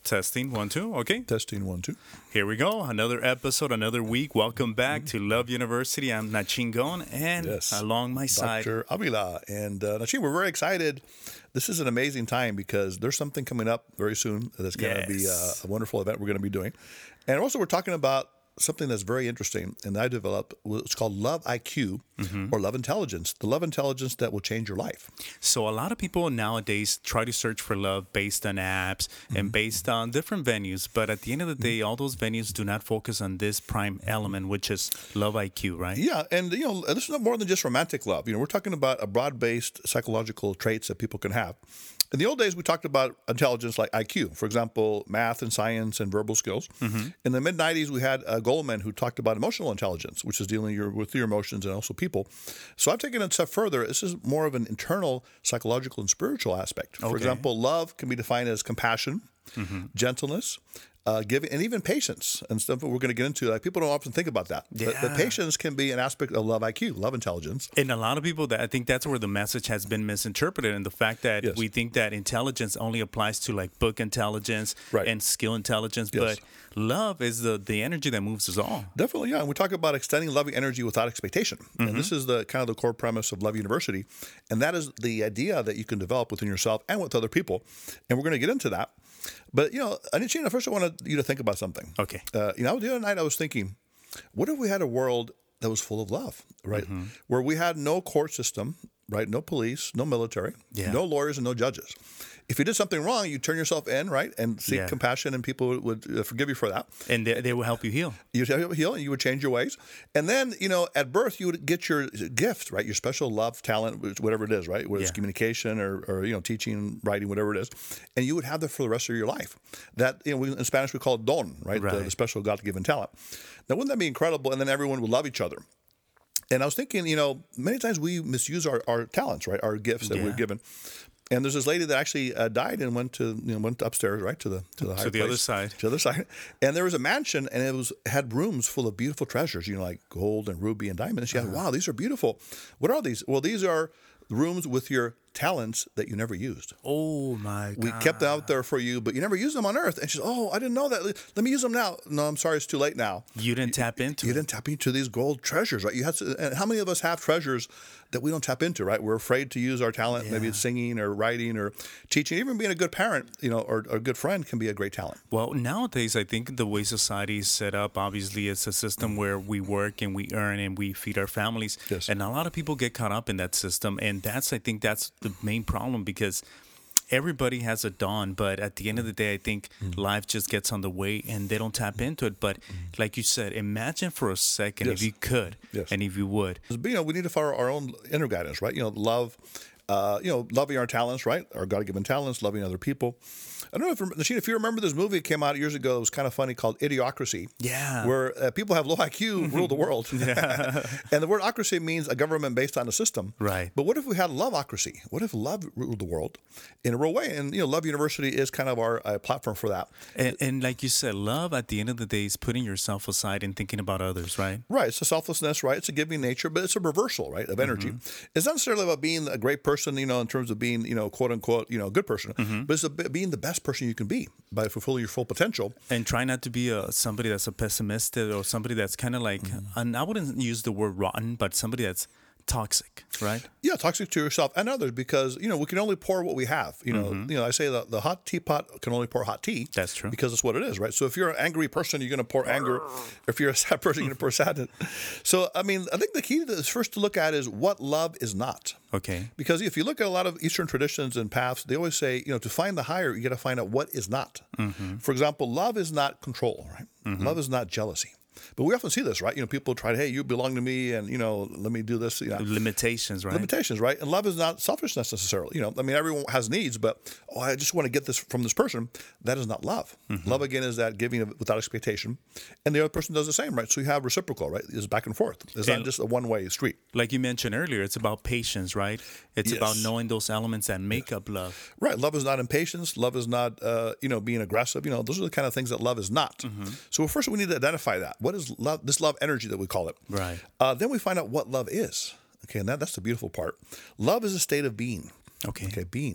Testing, 1, 2. Okay. Testing 1, 2. Here we go. Another episode, another week. Welcome back to Love University. I'm Nachin Gon, and along my side, Dr. Avila. And Nachin, we're very excited. This is an amazing time because there's something coming up very soon that's going to be a wonderful event we're going to be doing. And also, we're talking about something that's very interesting, and I developed. It's called Love IQ or Love Intelligence. The love intelligence that will change your life. So a lot of people nowadays try to search for love based on apps and based on different venues. But at the end of the day, all those venues do not focus on this prime element, which is Love IQ, right? Yeah, and this is not more than just romantic love. We're talking about a broad-based psychological traits that people can have. In the old days, we talked about intelligence like IQ, for example, math and science and verbal skills. In the mid-'90s, we had Goleman who talked about emotional intelligence, which is dealing with your emotions and also people. So I've taken it a step further. This is more of an internal psychological and spiritual aspect. For example, love can be defined as compassion, gentleness, giving, and even patience and stuff that we're going to get into. Like, people don't often think about that. Yeah. But patience can be an aspect of Love IQ, love intelligence. And a lot of people, I think that's where the message has been misinterpreted, and the fact that we think that intelligence only applies to like book intelligence and skill intelligence, but love is the energy that moves us all. Definitely, yeah. And we talk about extending loving energy without expectation. And this is the kind of the core premise of Love University. And that is the idea that you can develop within yourself and with other people. And we're going to get into that. But, Anichina, first I wanted you to think about something. Okay. The other night I was thinking, what if we had a world that was full of love, right? Where we had no court system, right? No police, no military, no lawyers, and no judges. If you did something wrong, you turn yourself in, right, and seek compassion, and people would forgive you for that. And they will help you heal. You'd help you heal, and you would change your ways. And then, at birth, you would get your gift, right, your special love, talent, whatever it is, right, whether it's communication or teaching, writing, whatever it is. And you would have that for the rest of your life. That, in Spanish, we call it don, right, the special God-given talent. Now, wouldn't that be incredible? And then everyone would love each other. And I was thinking, many times we misuse our talents, right, our gifts that we're given. And there's this lady that actually died and went upstairs, right, to the higher place, other side. To the other side. And there was a mansion, and it had rooms full of beautiful treasures, like gold and ruby and diamond. And she had, wow, these are beautiful. What are these? Well, these are rooms with your talents that you never used. Oh, my God. We kept them out there for you, but you never used them on Earth. And she said, I didn't know that. Let me use them now. No, I'm sorry, it's too late now. You didn't tap into You didn't tap into these gold treasures, right? You had to, and how many of us have treasures that we don't tap into, right? We're afraid to use our talent. Maybe it's singing or writing or teaching. Even being a good parent, or a good friend can be a great talent. Well, nowadays, I think the way society is set up, obviously, it's a system where we work and we earn and we feed our families. Yes. And a lot of people get caught up in that system. And I think that's the main problem, because everybody has a dawn, but at the end of the day, I think life just gets on the way and they don't tap into it. But like you said, imagine for a second if you could and if you would. We need to follow our own inner guidance, right? Love, loving our talents, right? Our God-given talents, loving other people. I don't know if you remember this movie that came out years ago. It was kind of funny, called Idiocracy. Yeah. Where people have low IQ rule the world. And the word ocracy means a government based on a system. Right. But what if we had loveocracy? What if love ruled the world in a real way? And, Love University is kind of our platform for that. And like you said, love at the end of the day is putting yourself aside and thinking about others, right? Right. It's a selflessness, right? It's a giving nature, but it's a reversal, right, of energy. It's not necessarily about being a great person, in terms of being, quote unquote, a good person, but it's being the best person you can be by fulfilling your full potential. And try not to be somebody that's a pessimistic or somebody that's kind of like, and I wouldn't use the word rotten, but somebody that's toxic, right? Yeah, toxic to yourself and others, because we can only pour what we have. I say that the hot teapot can only pour hot tea. That's true, because it's what it is, right? So if you're an angry person, you're going to pour anger. If you're a sad person, you're going to pour sadness. So I think the key to this first to look at is what love is not. Okay. Because if you look at a lot of Eastern traditions and paths, they always say, to find the higher, you got to find out what is not. For example, love is not control, right? Love is not jealousy. But we often see this, right? People try to, hey, you belong to me, and, let me do this. Limitations, right? Limitations, right? And love is not selfishness necessarily. Everyone has needs, but, I just want to get this from this person. That is not love. Love, again, is that giving without expectation. And the other person does the same, right? So you have reciprocal, right? It's back and forth. It's not just a one-way street. Like you mentioned earlier, it's about patience, right? It's about knowing those elements that make up love. Right. Love is not impatience. Love is not, being aggressive. Those are the kind of things that love is not. So first we need to identify that. What is love? This love energy that we call it. Right. Then we find out what love is. Okay, and that's the beautiful part. Love is a state of being. Okay, being.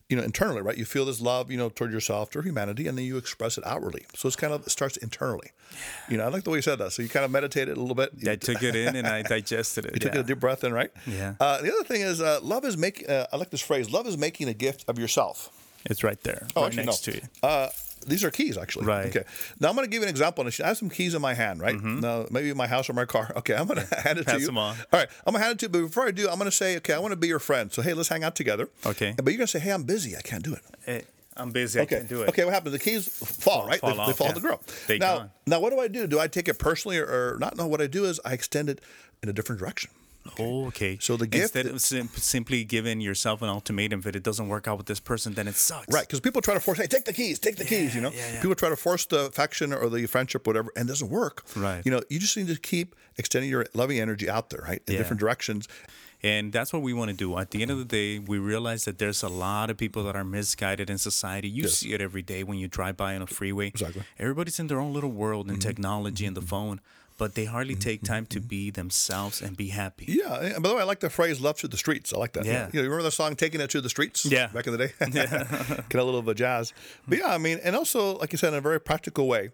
internally, right? You feel this love, toward yourself, toward humanity, and then you express it outwardly. So it starts internally. I like the way you said that. So you kind of meditated a little bit. I took it in and I digested it. You took a deep breath in, right? Yeah. The other thing is, love is making. I like this phrase. Love is making a gift of yourself. It's right there, next to you. These are keys, actually. Right. Okay. Now I'm going to give you an example. I have some keys in my hand, right? Now maybe my house or my car. Okay, I'm going to hand it to you. Pass them on. All right, I'm going to hand it to you. But before I do, I'm going to say, okay, I want to be your friend. So hey, let's hang out together. Okay. But you're going to say, hey, I'm busy. I can't do it. Hey, I'm busy. I can't do it. Okay, what happens? The keys fall, right? Fall They off, fall to the ground. Now, what do? Do I take it personally or not? No, what I do is I extend it in a different direction. Okay. So the gift, instead of simply giving yourself an ultimatum, if it doesn't work out with this person, then it sucks. Right? Because people try to force, hey, take the keys. Yeah. People try to force the affection or the friendship, whatever, and it doesn't work. Right. You just need to keep extending your loving energy out there, right, in different directions. And that's what we want to do. At the end of the day, we realize that there's a lot of people that are misguided in society. You see it every day when you drive by on a freeway. Exactly. Everybody's in their own little world and technology and the phone, but they hardly take time to be themselves and be happy. Yeah. And by the way, I like the phrase "love to the streets." I like that. Yeah. You remember the song "Taking It to the Streets"? Yeah. Back in the day. Get a little bit of jazz. But yeah, and also, like you said, in a very practical way,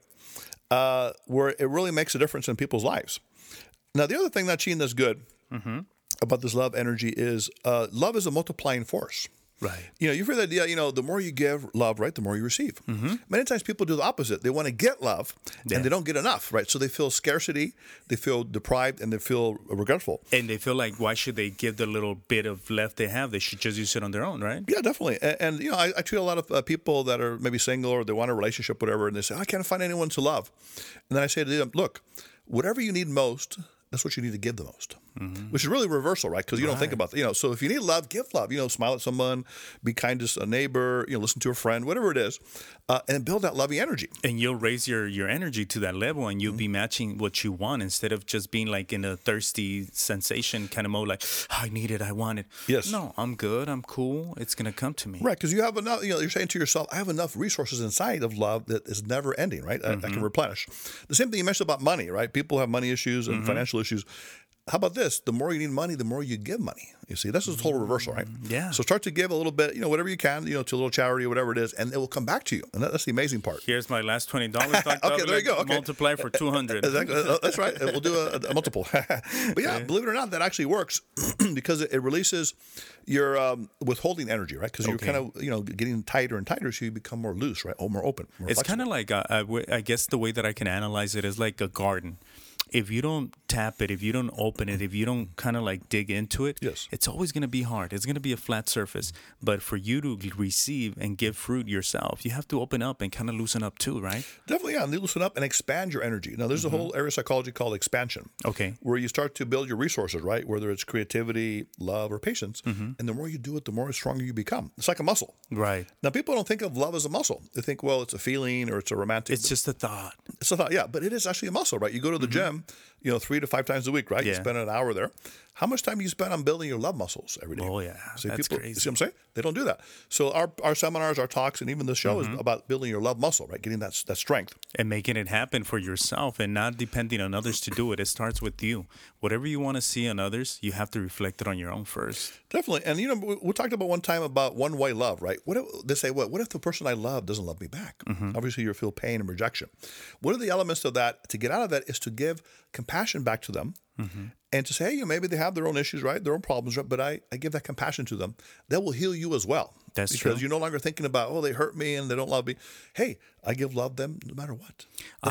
where it really makes a difference in people's lives. Now, the other thing that Chin that's good about this love energy is love is a multiplying force. Right. You've heard the idea, the more you give love, right, the more you receive. Many times people do the opposite. They want to get love, and they don't get enough, right? So they feel scarcity, they feel deprived, and they feel regretful. And they feel like, why should they give the little bit of left they have? They should just use it on their own, right? Yeah, definitely. And I treat a lot of people that are maybe single or they want a relationship, whatever, and they say, I can't find anyone to love. And then I say to them, look, whatever you need most, that's what you need to give the most, which is really reversal, right? Because you don't think about that. So if you need love, give love. Smile at someone, be kind to a neighbor, listen to a friend, whatever it is, and build that loving energy. And you'll raise your energy to that level, and you'll be matching what you want instead of just being like in a thirsty sensation kind of mode, like, I need it, I want it. Yes. No, I'm good, I'm cool, it's going to come to me. Right, because you have enough, you're saying to yourself, I have enough resources inside of love that is never ending, right? I can replenish. The same thing you mentioned about money, right? People have money issues and financial issues. How about this? The more you need money, the more you give money. You see, this is a total reversal, right? Yeah. So start to give a little bit, whatever you can, to a little charity or whatever it is, and it will come back to you. And that's the amazing part. Here's my last $20. Okay, there you go. Okay. Multiply for 200. Exactly. That's right. We'll do a multiple. But yeah, believe it or not, that actually works because it releases your withholding energy, right? Because you're kind of, getting tighter and tighter, so you become more loose, right? More open. More it's flexible. kind of like, I guess the way that I can analyze it is like a garden. If you don't tap it, if you don't open it, if you don't kind of like dig into it, it's always going to be hard. It's going to be a flat surface. But for you to receive and give fruit yourself, you have to open up and kind of loosen up too, right? Definitely, yeah. And loosen up and expand your energy. Now, there's a whole area of psychology called expansion. Okay. Where you start to build your resources, right? Whether it's creativity, love, or patience. And the more you do it, the more stronger you become. It's like a muscle. Right. Now, people don't think of love as a muscle. They think, well, it's a feeling or it's a romantic. It's just a thought. It's a thought, yeah. But it is actually a muscle, right? You go to the gym, 3 to 5 times a week, right? You spend an hour there. How much time do you spend on building your love muscles every day? Oh, yeah. See, that's people, crazy. See what I'm saying? They don't do that. So our seminars, our talks, and even this show is about building your love muscle, right? Getting that strength. And making it happen for yourself and not depending on others to do it. It starts with you. Whatever you want to see on others, you have to reflect it on your own first. Definitely. And, we talked about one time about one-way love, right? They say, what if the person I love doesn't love me back? Obviously, you feel pain and rejection. One of the elements of that, to get out of that, is to give compassion back to them. And to say, hey, maybe they have their own issues, right? Their own problems, right? But I give that compassion to them. That will heal you as well. That's true. Because you're no longer thinking about, they hurt me and they don't love me. Hey, I give love them no matter what.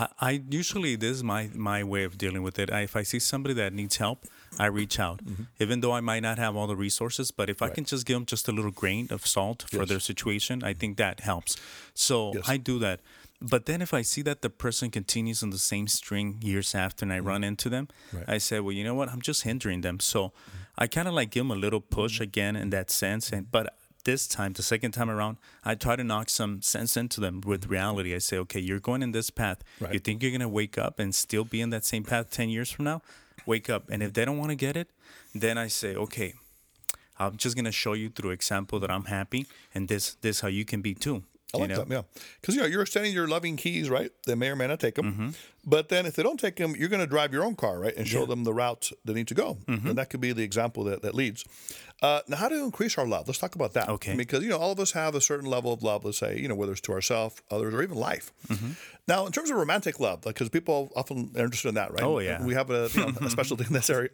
I usually, this is my way of dealing with it. If I see somebody that needs help, I reach out. Even though I might not have all the resources, but if I can just give them just a little grain of salt for their situation, I think that helps. So I do that. But then if I see that the person continues on the same string years after and I run into them, I say, well, you know what? I'm just hindering them. So I kind of like give them a little push again in that sense. But this time, the second time around, I try to knock some sense into them with reality. I say, okay, you're going in this path. You think you're going to wake up and still be in that same path 10 years from now? Wake up. And if they don't want to get it, then I say, okay, I'm just going to show you through example that I'm happy. And this how you can be too. I like that, yeah. Because, you're extending your loving keys, right? They may or may not take them. But then if they don't take them, you're going to drive your own car, right? And show them the route they need to go. And that could be the example that leads. Now, how to increase our love? Let's talk about that. Okay. Because, all of us have a certain level of love, let's say, whether it's to ourselves, others, or even life. Now, in terms of romantic love, because people often are interested in that, right? Oh, yeah. We have a specialty in this area.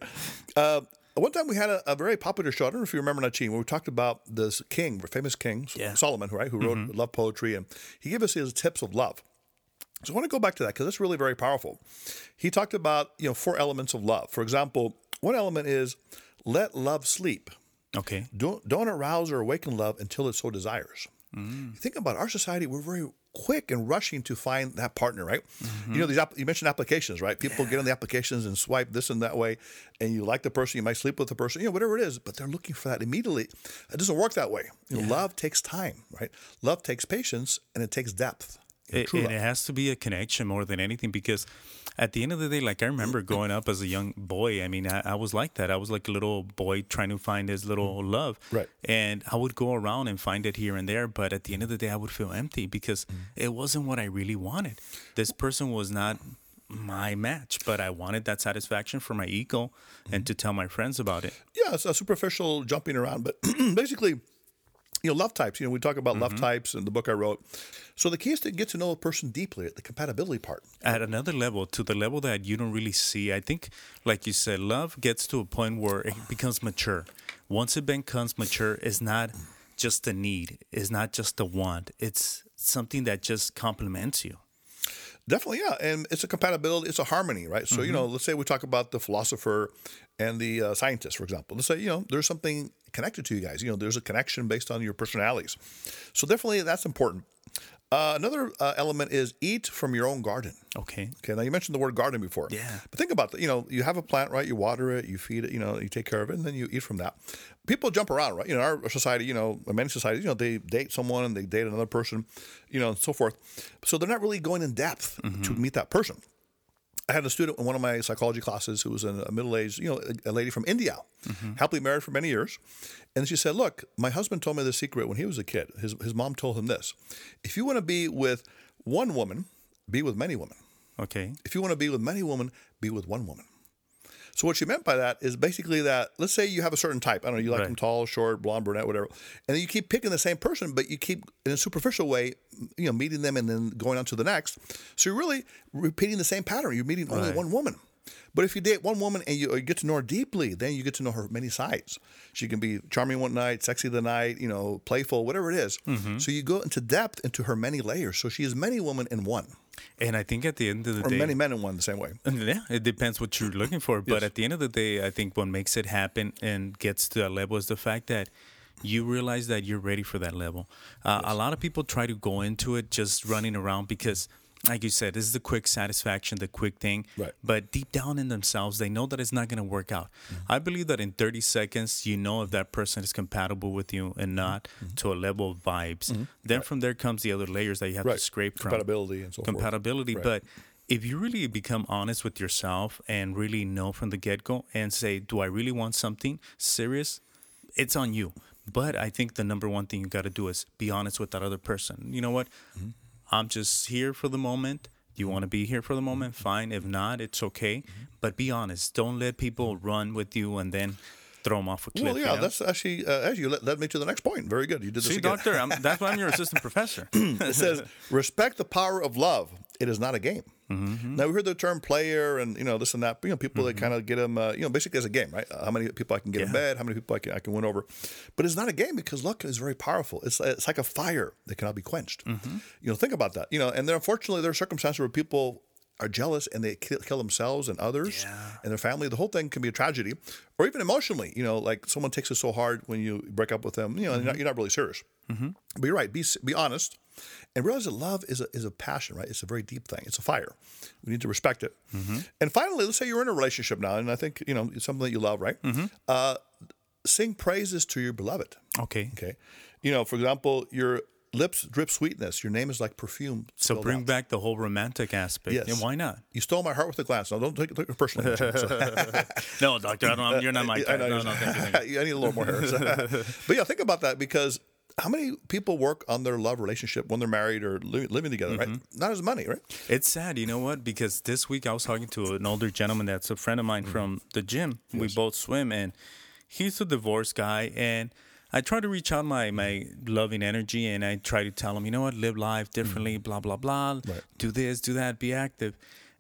One time we had a very popular show. I don't know if you remember, Nachin, where we talked about this king, famous king, Solomon, right, who wrote love poetry, and he gave us his tips of love. So I want to go back to that because that's really very powerful. He talked about 4 elements of love. For example, one element is let love sleep. Okay. Don't arouse or awaken love until it so desires. You think about our society, we're very quick and rushing to find that partner, right? You mentioned applications, right? People get on the applications and swipe this and that way, and you like the person, you might sleep with the person, whatever it is, but they're looking for that immediately. It doesn't work that way. Love takes time, right? Love takes patience, and it takes depth. It has to be a connection more than anything, because at the end of the day, like I remember growing up as a young boy, I mean, I was like that. I was like a little boy trying to find his little love. Right. And I would go around and find it here and there. But at the end of the day, I would feel empty because it wasn't what I really wanted. This person was not my match, but I wanted that satisfaction for my ego and to tell my friends about it. Yeah, it's a superficial jumping around, but basically, love types. We talk about love types in the book I wrote. So the key is to get to know a person deeply, the compatibility part. At another level, to the level that you don't really see. I think, like you said, love gets to a point where it becomes mature. Once it becomes mature, it's not just a need. It's not just a want. It's something that just complements you. Definitely, yeah. And it's a compatibility, it's a harmony, right? So, let's say we talk about the philosopher and the scientist, for example. Let's say, there's something connected to you guys. There's a connection based on your personalities. So definitely that's important. Another element is eat from your own garden. Okay. Now you mentioned the word garden before. Yeah. But think about that. You have a plant, right? You water it, you feed it, you take care of it, and then you eat from that. People jump around, right? Our society, many societies, they date someone and they date another person, and so forth. So they're not really going in depth to meet that person. I had a student in one of my psychology classes who was a middle-aged, a lady from India, happily married for many years. And she said, look, my husband told me the secret when he was a kid. His mom told him this. If you want to be with one woman, be with many women. Okay. If you want to be with many women, be with one woman. So what she meant by that is basically that, let's say you have a certain type. I don't know, you like them tall, short, blonde, brunette, whatever. And then you keep picking the same person, but you keep, in a superficial way, meeting them and then going on to the next. So you're really repeating the same pattern. You're meeting only one woman. But if you date one woman and you get to know her deeply, then you get to know her many sides. She can be charming one night, sexy the night, playful, whatever it is. So you go into depth into her many layers. So she is many women in one. And I think at the end of the day... Or many men in one the same way. Yeah, it depends what you're looking for. But at the end of the day, I think what makes it happen and gets to that level is the fact that you realize that you're ready for that level. A lot of people try to go into it just running around because, like you said, this is the quick satisfaction, the quick thing. Right. But deep down in themselves, they know that it's not going to work out. I believe that in 30 seconds, you know if that person is compatible with you and not to a level of vibes. Then from there comes the other layers that you have to scrape from. Compatibility and so forth. Compatibility. But if you really become honest with yourself and really know from the get-go and say, do I really want something serious? It's on you. But I think the number one thing you got to do is be honest with that other person. You know what? I'm just here for the moment. You want to be here for the moment? Fine. If not, it's okay. But be honest. Don't let people run with you and then throw them off a cliff. Well, yeah, that's actually, as you led me to the next point. Very good. You did this See, again. doctor, that's why I'm your assistant professor. It says, respect the power of love. It is not a game. Now, we heard the term player and, this and that. People that kind of get them, basically as a game, right? How many people I can get in bed, how many people I can win over. But it's not a game because luck is very powerful. It's like a fire that cannot be quenched. Think about that. And then unfortunately, there are circumstances where people are jealous and they kill themselves and others and their family. The whole thing can be a tragedy. Or even emotionally, like someone takes it so hard when you break up with them, and you're not really serious. But you're right. Be honest. And realize that love is a passion, right? It's a very deep thing. It's a fire. We need to respect it. And finally, let's say you're in a relationship now, and I think, it's something that you love, right? Sing praises to your beloved. Okay. For example, your lips drip sweetness. Your name is like perfume. So bring back the whole romantic aspect. Yes. And why not? You stole my heart with a glance. No, don't take it personally. No, doctor, you're not my type. No, thank you. I need a little more hair. But yeah, think about that because how many people work on their love relationship when they're married or living together, right? Not as money, right? It's sad, you know what? Because this week I was talking to an older gentleman that's a friend of mine from the gym. Yes. We both swim, and he's a divorced guy. And I try to reach out my loving energy, and I try to tell him, you know what, live life differently, blah, blah, blah. Right. Do this, do that, be active.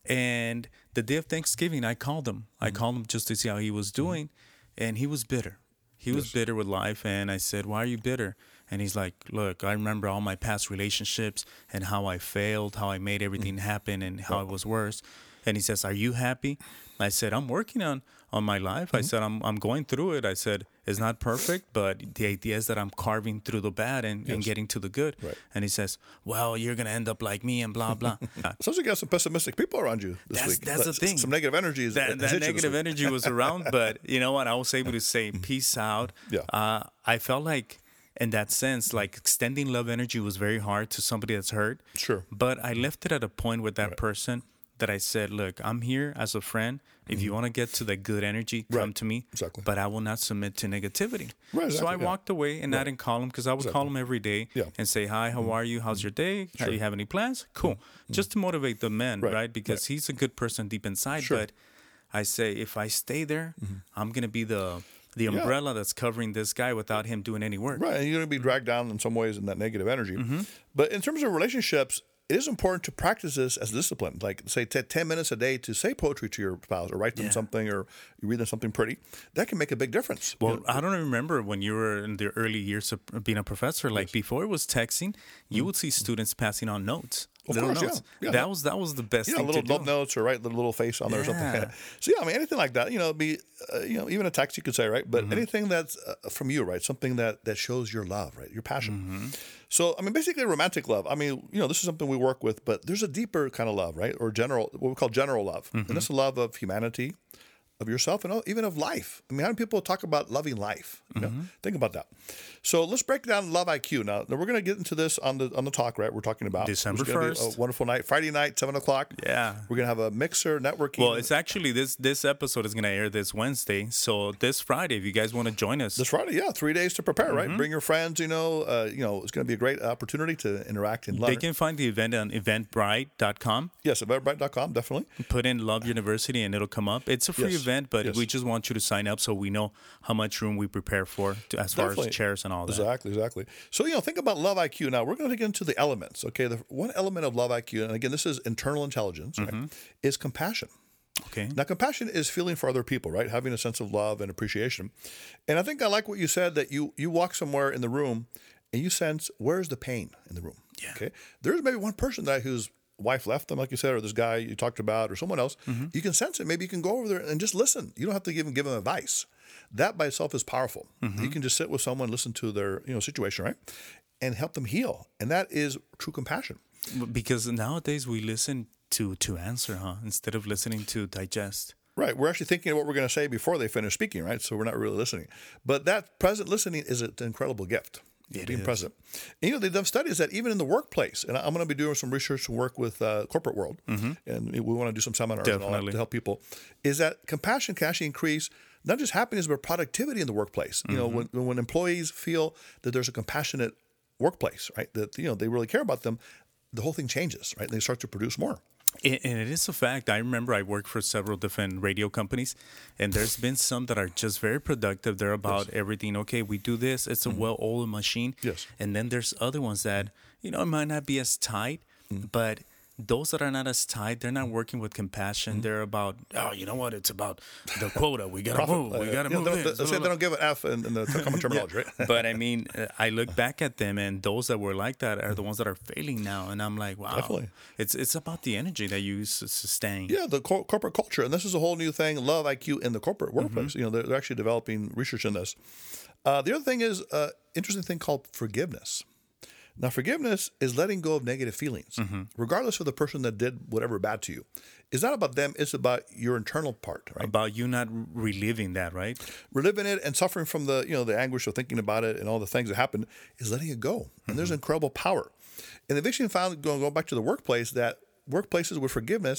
And the day of Thanksgiving, I called him. I called him just to see how he was doing, and he was bitter. He was bitter with life, and I said, why are you bitter? And he's like, look, I remember all my past relationships and how I failed, how I made everything happen, and how it was worse. And he says, are you happy? I said, I'm working on my life. I said, I'm going through it. I said, it's not perfect, but the idea is that I'm carving through the bad and getting to the good. Right. And he says, well, you're going to end up like me and blah, blah. Sounds like you have some pessimistic people around you this week. That's the thing. Some negative energy is that negative energy was around, but you know what? I was able to say, peace out. Yeah. I felt like, in that sense, like extending love energy was very hard to somebody that's hurt. Sure. But I left it at a point with that person that I said, look, I'm here as a friend. If you want to get to the good energy, come to me. Exactly. But I will not submit to negativity. Right, exactly, so I walked away, and I didn't call him because I would call him every day and say, hi, how are you? How's your day? Do you have any plans? Cool. Just to motivate the man, right? Because he's a good person deep inside. Sure. But I say, if I stay there, I'm going to be the umbrella that's covering this guy without him doing any work. Right, and you're going to be dragged down in some ways in that negative energy. But in terms of relationships, it is important to practice this as a discipline. Like, say, 10 minutes a day to say poetry to your spouse or write them something or you read them something pretty. That can make a big difference. Well, I don't remember when you were in the early years of being a professor. Like, before it was texting, you would see students passing on notes. Of course, notes. Yeah. That was the best thing little to do. note notes or write the little face on there or something. So, I mean, anything like that, be, even a text you could say, right? But anything that's from you, right? Something that shows your love, right? Your passion. So, I mean, basically romantic love. I mean, this is something we work with, but there's a deeper kind of love, right? Or what we call general love. And that's the love of humanity, of yourself, and even of life. I mean, how many people talk about loving life? Think about that. So let's break down Love IQ. Now we're going to get into this on the talk, right? We're talking about December 1st. A wonderful night, Friday night, 7:00. Yeah, we're going to have a mixer networking. Well, it's actually this episode is going to air this Wednesday. So this Friday, if you guys want to join us, this Friday, 3 days to prepare, right? Bring your friends. It's going to be a great opportunity to interact and learn. They can find the event on Eventbrite.com. Yes, Eventbrite.com, definitely. Put in Love University and it'll come up. It's a free event, but we just want you to sign up so we know how much room we prepare for as far as chairs and all that. Exactly. So, think about Love IQ. Now, we're going to get into the elements, okay? The one element of Love IQ, and again, this is internal intelligence, right, is compassion. Okay. Now, compassion is feeling for other people, right? Having a sense of love and appreciation. And I think I like what you said, that you walk somewhere in the room and you sense, where's the pain in the room? Yeah. Okay. There's maybe one person whose wife left them, like you said, or this guy you talked about, or someone else. You can sense it. Maybe you can go over there and just listen. You don't have to even give them advice. That by itself is powerful. You can just sit with someone, listen to their situation, right, and help them heal. And that is true compassion. Because nowadays we listen to answer, instead of listening to digest. Right. We're actually thinking of what we're going to say before they finish speaking, right? So we're not really listening. But that present listening is an incredible gift. Being present. And, they've done studies that even in the workplace, and I'm going to be doing some research and work with corporate world, and we want to do some seminars and all that to help people, is that compassion can actually increase not just happiness, but productivity in the workplace. When employees feel that there's a compassionate workplace, right, that, they really care about them, the whole thing changes, right? They start to produce more. And it is a fact. I remember I worked for several different radio companies, and there's been some that are just very productive. They're about everything. Okay, we do this. It's a well-oiled machine. Yes. And then there's other ones that, it might not be as tight, but those that are not as tight, they're not working with compassion. They're about, you know what? It's about the quota. We got to move. We got to move. They don't give an F in the common terminology, right? But I mean, I look back at them, and those that were like that are the ones that are failing now. And I'm like, wow. Definitely. It's about the energy that you sustain. Yeah, the corporate culture. And this is a whole new thing, Love IQ in the corporate workplace. They're actually developing research in this. The other thing is an interesting thing called forgiveness. Now, forgiveness is letting go of negative feelings, regardless of the person that did whatever bad to you. It's not about them. It's about your internal part, right? About you not reliving that, right? Reliving it and suffering from the anguish of thinking about it and all the things that happened is letting it go. And there's incredible power. And they've actually found, going back to the workplace, that workplaces with forgiveness,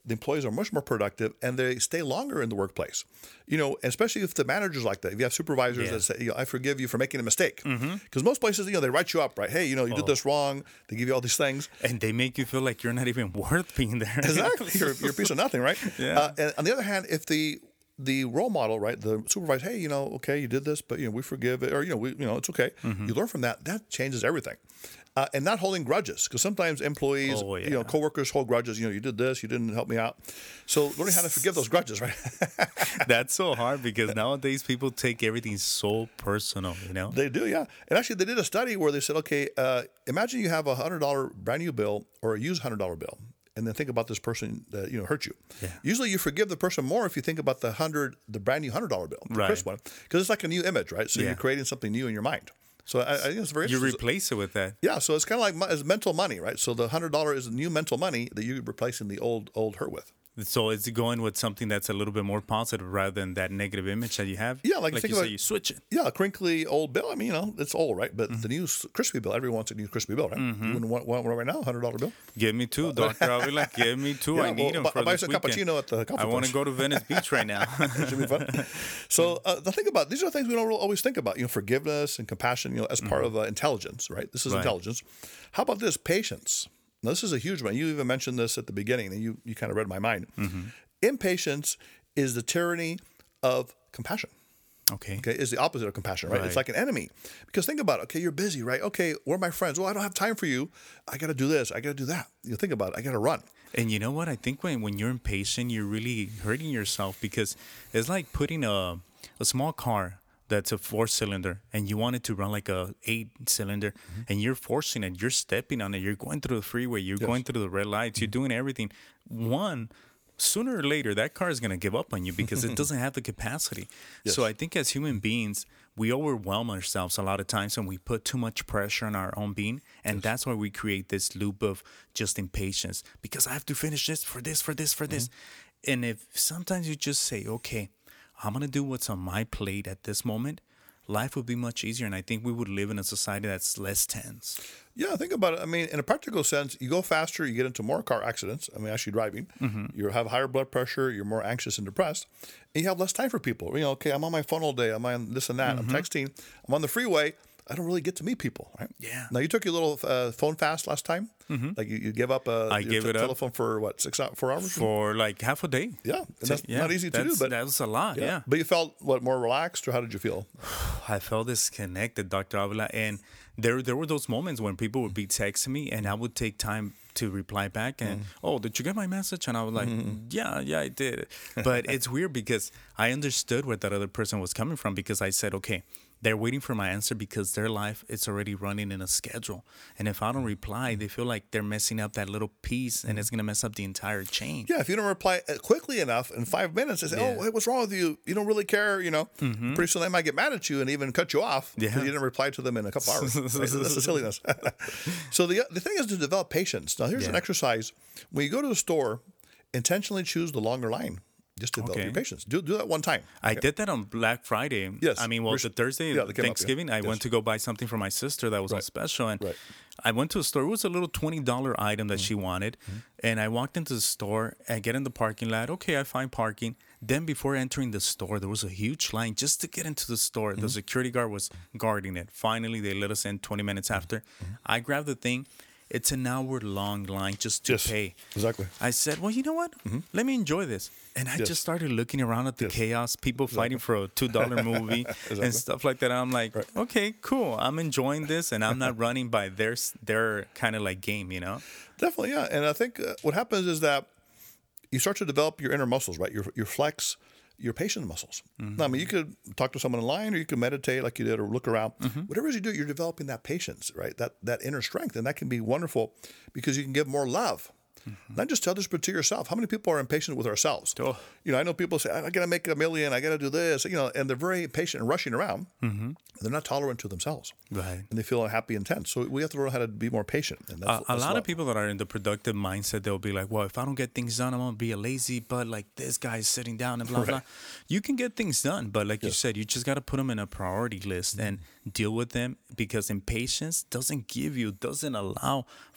the employees are much more productive and they stay longer in the workplace. Especially if the manager's like that. If you have supervisors that say, I forgive you for making a mistake. Because most places, they write you up, right? Hey, you did this wrong. They give you all these things. And they make you feel like you're not even worth being there. Exactly. You're a piece of nothing, right? Yeah. And on the other hand, if the role model, right, the supervisor, hey, okay, you did this, but, we forgive it, or, it's okay. You learn from that. That changes everything. And not holding grudges, because sometimes employees, coworkers hold grudges. You did this, you didn't help me out. So learning how to forgive those grudges, right? That's so hard because nowadays people take everything so personal, They do, yeah. And actually, they did a study where they said, okay, imagine you have a $100 brand new bill or a used $100 bill. And then think about this person that hurt you. Yeah. Usually, you forgive the person more if you think about the brand new $100 bill, the first one, because it's like a new image, right? So you're creating something new in your mind. So I think it's very interesting. You replace it with that. Yeah, so it's kind of like it's mental money, right? So the $100 is new mental money that you're replacing the old hurt with. So it's going with something that's a little bit more positive rather than that negative image that you have. Yeah, like you say, you switch it. Yeah, a crinkly old bill. I mean, it's old, right? But the new crispy bill, everyone wants a new crispy bill, right? You wouldn't want one right now, $100 bill? Give me two, Dr. Avila. Give me two. I need them for buy this some weekend. cappuccino at the coffee I want to go to Venice Beach right now. It should be fun. So the thing about these are things we don't always think about. Forgiveness and compassion. As part of intelligence, right? This is intelligence. How about this? Patience. Now, this is a huge one. You even mentioned this at the beginning, and you kind of read my mind. Impatience is the tyranny of compassion. Okay. Is the opposite of compassion, right? It's like an enemy. Because think about it. Okay, you're busy, right? Okay, where are my friends? Well, I don't have time for you. I got to do this. I got to do that. Think about it. I got to run. And you know what? I think when you're impatient, you're really hurting yourself because it's like putting a small car that's a 4-cylinder and you want it to run like a 8-cylinder and you're forcing it. You're stepping on it. You're going through the freeway. You're going through the red lights. You're doing everything. Sooner or later, that car is going to give up on you because it doesn't have the capacity. Yes. So I think as human beings, we overwhelm ourselves a lot of times and we put too much pressure on our own being. And that's why we create this loop of just impatience because I have to finish this for this. And if sometimes you just say, okay, I'm going to do what's on my plate at this moment, life would be much easier. And I think we would live in a society that's less tense. Yeah, think about it. I mean, in a practical sense, you go faster, you get into more car accidents. I mean, actually driving. You have higher blood pressure, you're more anxious and depressed, and you have less time for people. Okay, I'm on my phone all day, I'm on this and that, I'm texting, I'm on the freeway. I don't really get to meet people, right? Yeah. Now, you took your little phone fast last time. Like you gave up telephone for what, 4 hours? For like half a day. Yeah, and that's not easy to do. But that was a lot, yeah. But you felt, more relaxed, or how did you feel? I felt disconnected, Dr. Avila, and there were those moments when people would be texting me and I would take time to reply back and, did you get my message? And I was like, yeah, I did. But it's weird because I understood where that other person was coming from because I said, okay, they're waiting for my answer because their life is already running in a schedule. And if I don't reply, they feel like they're messing up that little piece and it's going to mess up the entire chain. Yeah, if you don't reply quickly enough in 5 minutes, they say, hey, what's wrong with you? You don't really care, Pretty soon they might get mad at you and even cut you off because you didn't reply to them in a couple hours. Right? That's the silliness. So the thing is to develop patience. Now, here's an exercise. When you go to the store, intentionally choose the longer line. Just develop your patience. Do that one time. I did that on Black Friday. Yes. I mean, the Thursday, Thanksgiving, I went to go buy something for my sister that was on special. And I went to a store. It was a little $20 item that she wanted. And I walked into the store and get in the parking lot. Okay, I find parking. Then before entering the store, there was a huge line just to get into the store. The security guard was guarding it. Finally, they let us in 20 minutes after. I grabbed the thing. It's an hour-long line just to pay. Exactly. I said, well, you know what? Let me enjoy this. And I just started looking around at the chaos, people fighting for a $2 movie and stuff like that. And I'm like, okay, cool. I'm enjoying this, and I'm not running by their kind of like game, Definitely, yeah. And I think what happens is that you start to develop your inner muscles, right? Your flex, your patient muscles. Now, I mean, you could talk to someone online, or you could meditate like you did, or look around. Whatever it is you do, you're developing that patience, right? That inner strength, and that can be wonderful because you can give more love. Not just to others, but to yourself. How many people are impatient with ourselves? Oh. I know people say, I got to make $1 million, I got to do this, and they're very impatient and rushing around. They're not tolerant to themselves. Right. And they feel unhappy and tense. So we have to learn how to be more patient. And that's a lot of people that are in the productive mindset, they'll be like, well, if I don't get things done, I'm going to be a lazy butt, like this guy's sitting down and blah, blah. You can get things done, but like you said, you just got to put them in a priority list and deal with them because impatience doesn't allow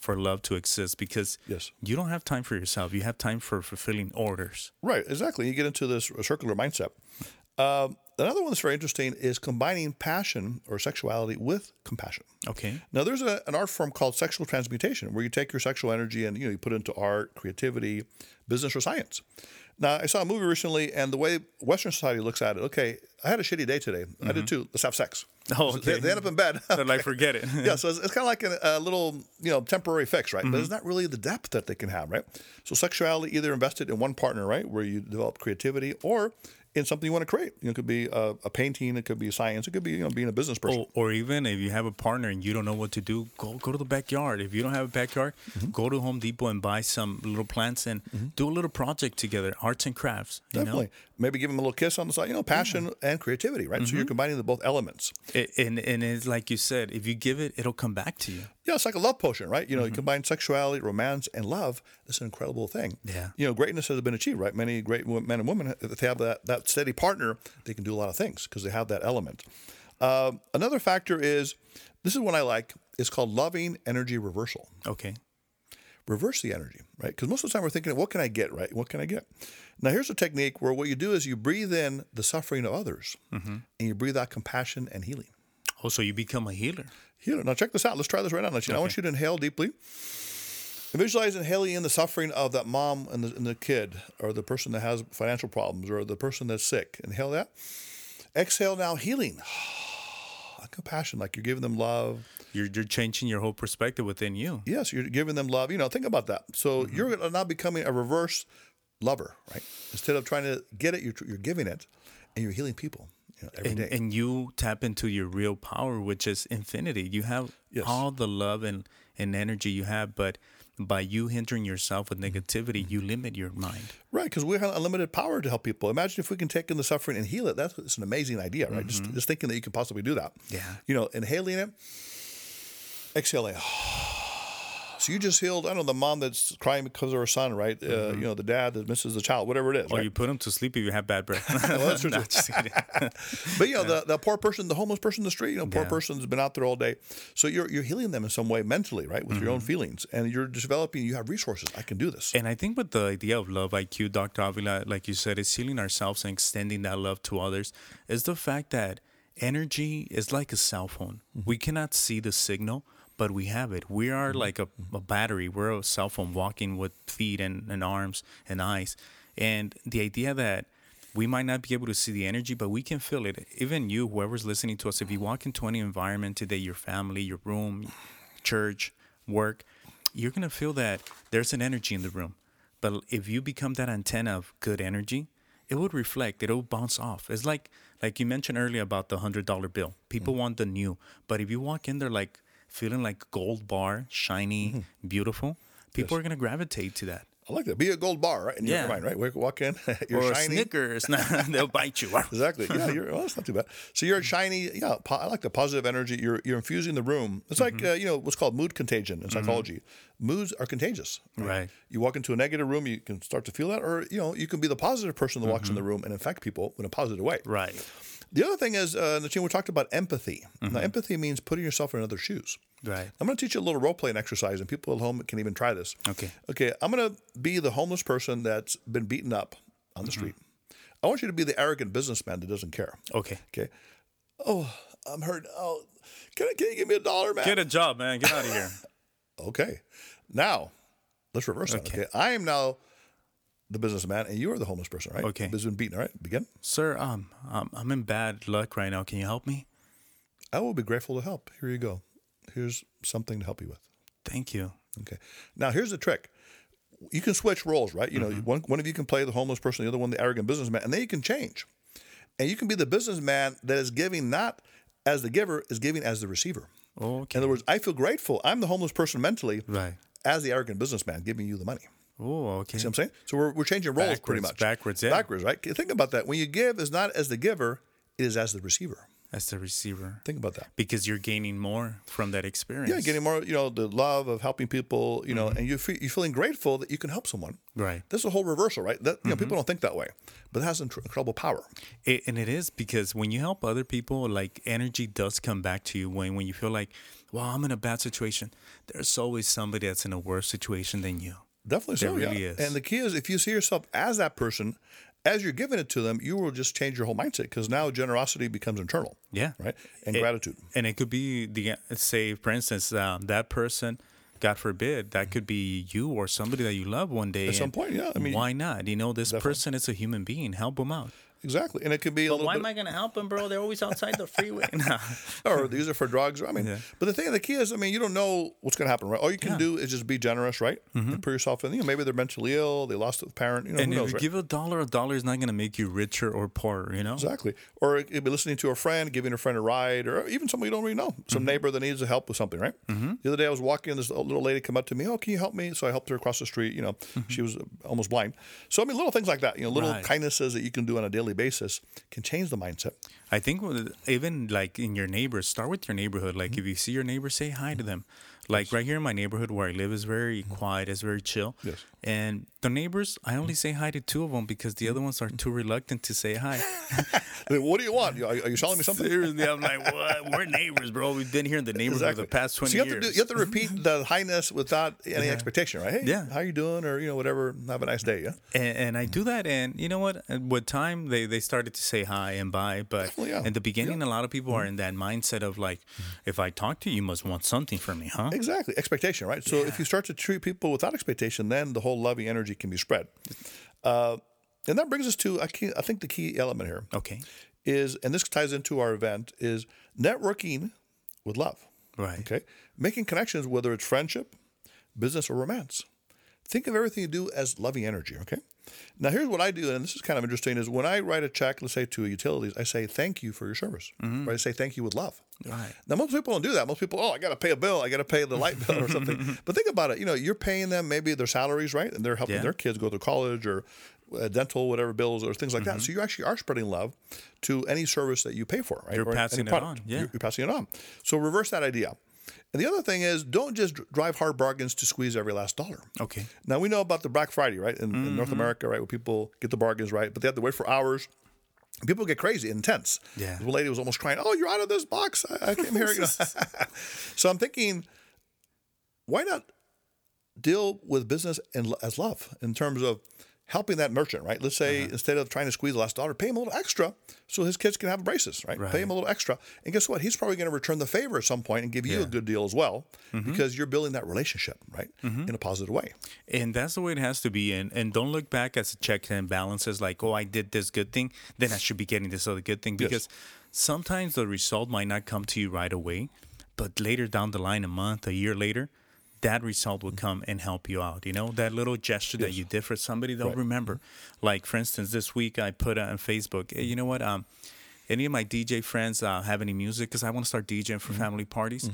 for love to exist, because Yes. you don't have time for yourself. You have time for fulfilling orders. Right, exactly. You get into this circular mindset. Another one that's very interesting is combining passion or sexuality with compassion. Okay. Now, there's an art form called sexual transmutation, where you take your sexual energy and you put it into art, creativity, business, or science. Now, I saw a movie recently, and the way Western society looks at it, okay, I had a shitty day today. I did too. Let's have sex. Oh, So okay. they end up in bed. They're like, forget it. Yeah, so it's kind of like a little, temporary fix, right? But it's not really the depth that they can have, right? So sexuality either invested in one partner, right, where you develop creativity, or in something you want to create. It could be a painting, it could be science, it could be being a business person. Or even if you have a partner and you don't know what to do, go to the backyard. If you don't have a backyard, go to Home Depot and buy some little plants and do a little project together, arts and crafts. You Definitely. know? Maybe give them a little kiss on the side. Passion and creativity, right? So you're combining the both elements. And it's like you said, if you give it, it'll come back to you. Yeah, it's like a love potion, right? You combine sexuality, romance, and love. It's an incredible thing. Yeah. Greatness has been achieved, right? Many great men and women, if they have that steady partner, they can do a lot of things because they have that element. Another factor is, this is one I like, it's called loving energy reversal. Okay. Reverse the energy, right? Because most of the time we're thinking, what can I get, right? What can I get? Now, here's a technique where what you do is you breathe in the suffering of others and you breathe out compassion and healing. Oh, so you become a healer. Healer. Now, check this out. Let's try this right now. I want you to inhale deeply. And visualize inhaling in the suffering of that mom and the kid, or the person that has financial problems, or the person that's sick. Inhale that. Exhale now, healing. Compassion, like you're giving them love. You're changing your whole perspective within you. Yes, you're giving them love. Think about that. So you're now becoming a reverse lover, right? Instead of trying to get it, you're giving it, and you're healing people every day. And you tap into your real power, which is infinity. You have all the love and energy you have, but by you hindering yourself with negativity, you limit your mind. Right, because we have unlimited power to help people. Imagine if we can take in the suffering and heal it. It's an amazing idea, right? Just thinking that you can possibly do that. Yeah. Inhaling it, exhaling. So you just healed, I don't know, the mom that's crying because of her son, right? The dad that misses the child, whatever it is. Or right? you put them to sleep if you have bad breath. Well, that's true. No, just kidding. But the poor person, the homeless person in the street, poor person's been out there all day. So you're healing them in some way mentally, right, with your own feelings, and you're developing. You have resources. I can do this. And I think with the idea of Love IQ, Dr. Avila, like you said, is healing ourselves and extending that love to others. Is the fact that energy is like a cell phone. We cannot see the signal, but we have it. We are like a battery. We're a cell phone walking with feet and arms and eyes. And the idea that we might not be able to see the energy, but we can feel it. Even you, whoever's listening to us, if you walk into any environment today, your family, your room, church, work, you're going to feel that there's an energy in the room. But if you become that antenna of good energy, it would reflect. It will bounce off. It's like you mentioned earlier about the $100 bill. People want the new. But if you walk in there like feeling like a gold bar, shiny, beautiful, people are going to gravitate to that. I like that. Be a gold bar, right? In your mind, right? Walk in, you're or shiny. Snickers, they'll bite you. Exactly. Yeah, that's not too bad. So you're shiny. Yeah, I like the positive energy. You're infusing the room. It's like what's called mood contagion in psychology. Moods are contagious. Right. You walk into a negative room, you can start to feel that, or you can be the positive person that walks in the room and infect people in a positive way. Right. The other thing is, Nachin, we talked about empathy. Now, empathy means putting yourself in other shoes. Right. I'm going to teach you a little role-playing exercise, and people at home can even try this. Okay, I'm going to be the homeless person that's been beaten up on the street. I want you to be the arrogant businessman that doesn't care. Okay. Oh, I'm hurt. Oh, can you give me $1, man? Get a job, man. Get out of here. Okay. Now, let's reverse that. Okay. I am now the businessman, and you are the homeless person, right? Okay. This has been beaten, all right? Begin. Sir, I'm in bad luck right now. Can you help me? I will be grateful to help. Here you go. Here's something to help you with. Thank you. Okay. Now, here's the trick. You can switch roles, right? One of you can play the homeless person, the other one the arrogant businessman, and then you can change. And you can be the businessman that is giving not as the giver, is giving as the receiver. Okay. In other words, I feel grateful. I'm the homeless person mentally, Right. as the arrogant businessman giving you the money. Oh, okay. See what I'm saying? So we're changing roles pretty much. Backwards, yeah. Backwards, right? Think about that. When you give, is not as the giver, it is as the receiver. As the receiver. Think about that. Because you're gaining more from that experience. Yeah, getting more, the love of helping people, and you're feeling grateful that you can help someone. Right. That's a whole reversal, right? That people don't think that way, but it has incredible power. And it is, because when you help other people, like energy does come back to you when you feel like well, I'm in a bad situation. There's always somebody that's in a worse situation than you. Definitely so, There really yeah. is. And the key is if you see yourself as that person, as you're giving it to them, you will just change your whole mindset because now generosity becomes internal. Yeah. Right? And gratitude. And it could be say, for instance, that person, God forbid, that could be you or somebody that you love one day. At some point, yeah. I mean, why not? You know, this person is a human being. Help them out. exactly. And it could be a But little why bit. am I going to help them, bro? They're always outside the freeway. Nah. Or they use it for drugs. I mean, Yeah. but the key is, I mean, you don't know what's going to happen, right? All you can do is just be generous, right? And put yourself in. You know, maybe they're mentally ill, they lost a parent. You know, And who if knows, you right? give a dollar is not going to make you richer or poorer, you know? Exactly. Or it could be listening to a friend, giving a friend a ride, or even somebody you don't really know, some neighbor that needs help with something, right? The other day I was walking, this little lady come up to me, oh, can you help me? So I helped her across the street. You know, she was almost blind. So I mean, little things like that. You know, little Right. kindnesses that you can do on a daily basis can change the mindset. I think even like in your neighbors, start with your neighborhood. Like if you see your neighbors, say hi to them. Like right here in my neighborhood where I live is very quiet, it's very chill. Yes. And the neighbors, I only say hi to two of them because the other ones are too reluctant to say hi. What do you want? Are you selling me something? Seriously, I'm like, what? We're neighbors, bro. We've been here in the neighborhood for the past 20 So years. you have to repeat the highness without any expectation, right? Hey, Yeah. how you doing? Or, you know, whatever. Have a nice day, yeah? And I do that, and you know what? With time, they started to say hi and bye. But Definitely, yeah. in the beginning, a lot of people are in that mindset of like, if I talk to you, you must want something from me, huh? Exactly. Expectation, right? So if you start to treat people without expectation, then the whole loving energy can be spread. And that brings us to, I think the key element here Okay. is, and this ties into our event, is networking with love. Right. Okay. Making connections, whether it's friendship, business, or romance. Think of everything you do as loving energy. Okay. Now, here's what I do, and this is kind of interesting, is when I write a check, let's say to utilities, I say thank you for your service. Or I say thank you with love. Right. Now, most people don't do that. Most people, I got to pay a bill. I got to pay the light bill or something. But think about it. You know, you're paying them maybe their salaries, right? And they're helping their kids go to college or dental, whatever bills or things like that. So you actually are spreading love to any service that you pay for, right? You're Or passing any it product. on, yeah. You're passing it on. So reverse that idea. And the other thing is, don't just drive hard bargains to squeeze every last dollar. Okay. Now, we know about the Black Friday, right? In North America, right, where people get the bargains, right? But they have to wait for hours. People get crazy, intense. Yeah. The lady was almost crying, oh, you're out of this box. I came here. You know. So I'm thinking, why not deal with business as love in terms of helping that merchant, right? Let's say instead of trying to squeeze the last dollar, pay him a little extra so his kids can have braces, right? Pay him a little extra. And guess what? He's probably going to return the favor at some point and give you a good deal as well because you're building that relationship, right? In a positive way. And that's the way it has to be. And don't look back as checks and balances like, oh, I did this good thing, then I should be getting this other good thing. Because sometimes the result might not come to you right away, but later down the line, a month, a year later, that result will come and help you out. You know, that little gesture that you did for somebody, they'll remember. Like, for instance, this week I put on Facebook, hey, you know what? Any of my DJ friends have any music? Because I want to start DJing for family parties.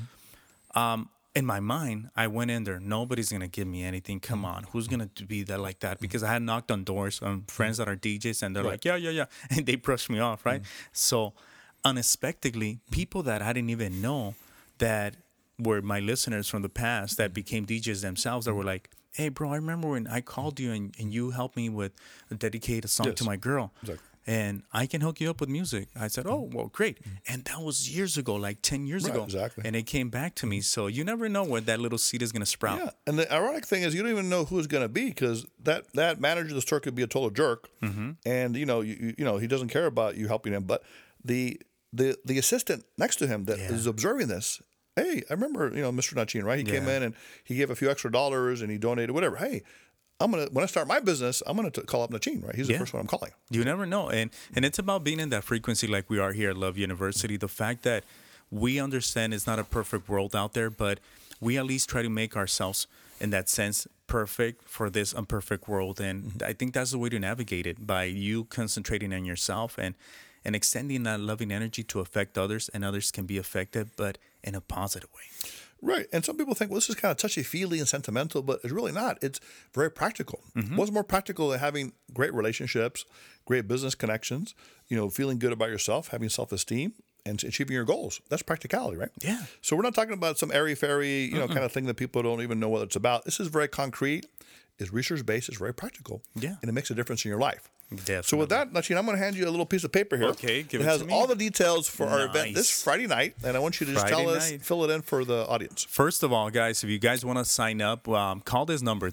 In my mind, I went in there. Nobody's going to give me anything. Come on. Who's going to be that like that? Because I had knocked on doors on friends that are DJs, and they're like, yeah. And they brushed me off, right? So unexpectedly, people that I didn't even know that were my listeners from the past that became DJs themselves that were like, hey, bro, I remember when I called you and you helped me with dedicate a song to my girl. Exactly. And I can hook you up with music. I said, oh, well, great. And that was years ago, like 10 years ago. Exactly. And it came back to me. So you never know where that little seed is going to sprout. Yeah, and the ironic thing is you don't even know who it's going to be because that manager of the store could be a total jerk, and you know he doesn't care about you helping him. But the assistant next to him that is observing this, hey, I remember Mr. Nachin, right? He came in and he gave a few extra dollars and he donated whatever. Hey, when I start my business, I'm gonna call up Nachin, right? He's the first one I'm calling. You never know, and it's about being in that frequency like we are here at Love University. The fact that we understand it's not a perfect world out there, but we at least try to make ourselves, in that sense, perfect for this imperfect world. And I think that's the way to navigate it, by you concentrating on yourself and extending that loving energy to affect others, and others can be affected, but in a positive way. Right. And some people think, well, this is kind of touchy-feely and sentimental, but it's really not. It's very practical. What's more practical than having great relationships, great business connections, feeling good about yourself, having self-esteem, and achieving your goals. That's practicality, right? Yeah. So we're not talking about some airy-fairy, kind of thing that people don't even know what it's about. This is very concrete. It's research-based. It's very practical. Yeah. And it makes a difference in your life. Definitely. So with that, Nachin, I'm going to hand you a little piece of paper here. Okay, give it has to me. all the details for our event Nice. this Friday night, and I want you to just Friday tell us, night. fill it in for the audience. First of all, guys, if you guys want to sign up, call this number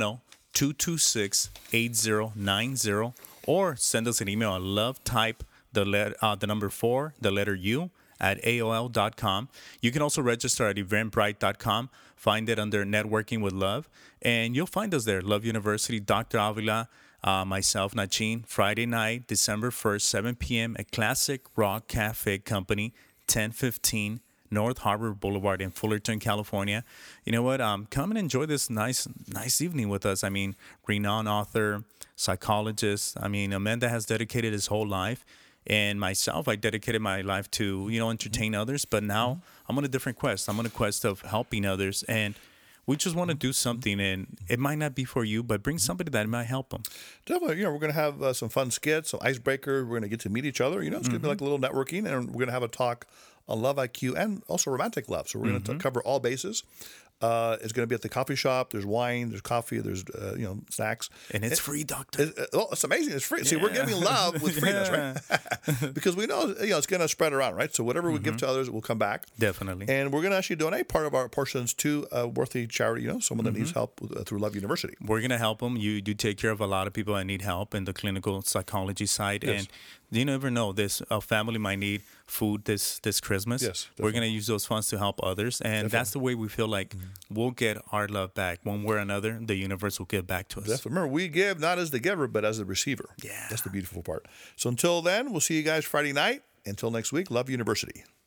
310-226-8090 or send us an email at lovetype the number 4 the letter U at AOL.com. You can also register at eventbrite.com. Find it under Networking with Love, and you'll find us there. Love University, Dr. Avila, myself, Nachin, Friday night, December 1st, 7 p.m. at Classic Rock Cafe Company, 1015 North Harbor Boulevard in Fullerton, California. You know what? Come and enjoy this nice evening with us. I mean, renowned author, psychologist. I mean, a man that has dedicated his whole life. And myself, I dedicated my life to, entertain others. But now I'm on a different quest. I'm on a quest of helping others. And we just want to do something. And it might not be for you, but bring somebody that might help them. Definitely. We're going to have some fun skits, some icebreakers. We're going to get to meet each other. It's going to be like a little networking. And we're going to have a talk on love IQ and also romantic love. So we're going to cover all bases. It's going to be at the coffee shop. There's wine, there's coffee, there's snacks, and it's free, Doctor. It's amazing. It's free. See, we're giving love with freeness, right? Because we know it's going to spread around, right? So whatever we give to others, it will come back. Definitely. And we're going to actually donate part of our portions to a worthy charity. Someone that needs help through Love University. We're going to help them. You do take care of a lot of people that need help in the clinical psychology side, Yes. and you never know. A family might need food this Christmas. Yes, we're going to use those funds to help others, and that's the way we feel like we'll get our love back. One way or another, the universe will give back to us. Definitely. Remember, we give not as the giver, but as the receiver. Yeah. That's the beautiful part. So until then, we'll see you guys Friday night. Until next week, Love University.